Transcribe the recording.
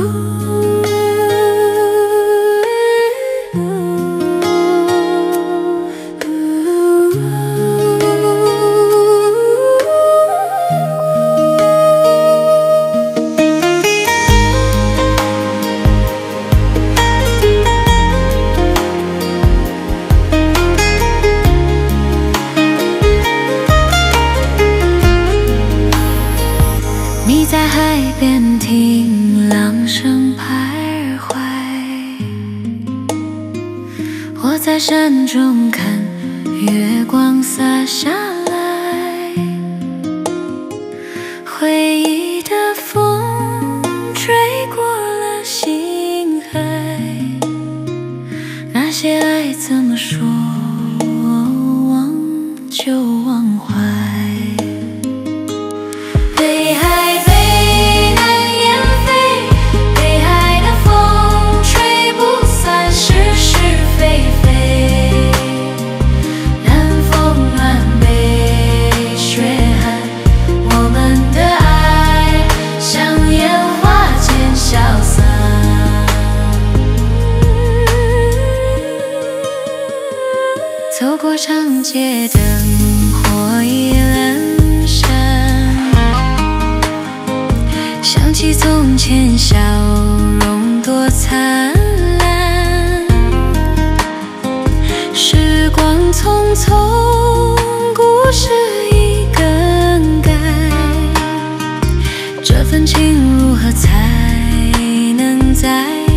你在海边听浪声徘徊，我在山中看月光洒下来，回忆的风吹过了心海，那些爱怎么说忘就忘怀。北海北南雁飞，北海的风吹不散是是非非，南风暖北雪寒，我们的爱像烟花间消散。走过长街灯火已阑珊，想起从前笑容多灿烂，时光匆匆，故事已更改，这份情如何才能在